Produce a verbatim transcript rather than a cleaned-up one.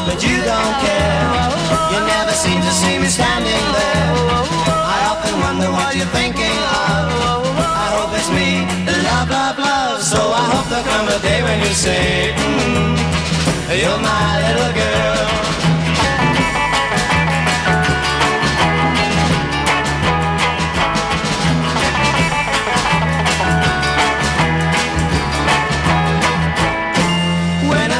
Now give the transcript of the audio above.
but you don't care. You never seem to see me standing there. I often wonder what you're thinking of. I hope it's me, love, love, love. So I hope there'll come a day when you say, mm, you're my